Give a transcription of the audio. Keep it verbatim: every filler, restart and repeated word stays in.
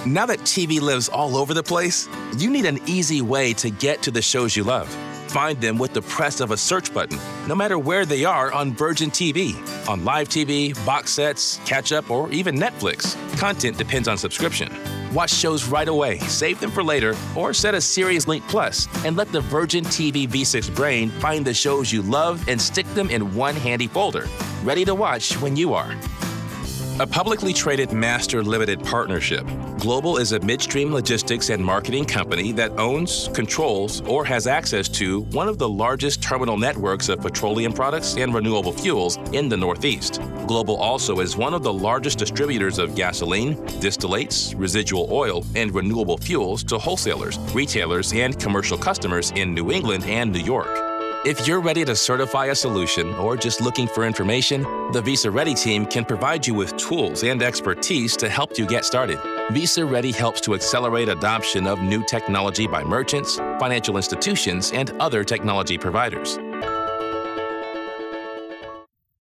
Now that T V lives all over the place, you need an easy way to get to the shows you love. Find them with the press of a search button, no matter where they are on Virgin T V, on live T V, box sets, catch-up, or even Netflix. Content depends on subscription. Watch shows right away, save them for later, or set a Series Link Plus and let the Virgin T V V six brain find the shows you love and stick them in one handy folder, ready to watch when you are. A publicly traded master limited partnership, Global is a midstream logistics and marketing company that owns, controls, or has access to one of the largest terminal networks of petroleum products and renewable fuels in the Northeast. Global also is one of the largest distributors of gasoline, distillates, residual oil, and renewable fuels to wholesalers, retailers, and commercial customers in New England and New York. If you're ready to certify a solution or just looking for information, the Visa Ready team can provide you with tools and expertise to help you get started. Visa Ready helps to accelerate adoption of new technology by merchants, financial institutions, and other technology providers.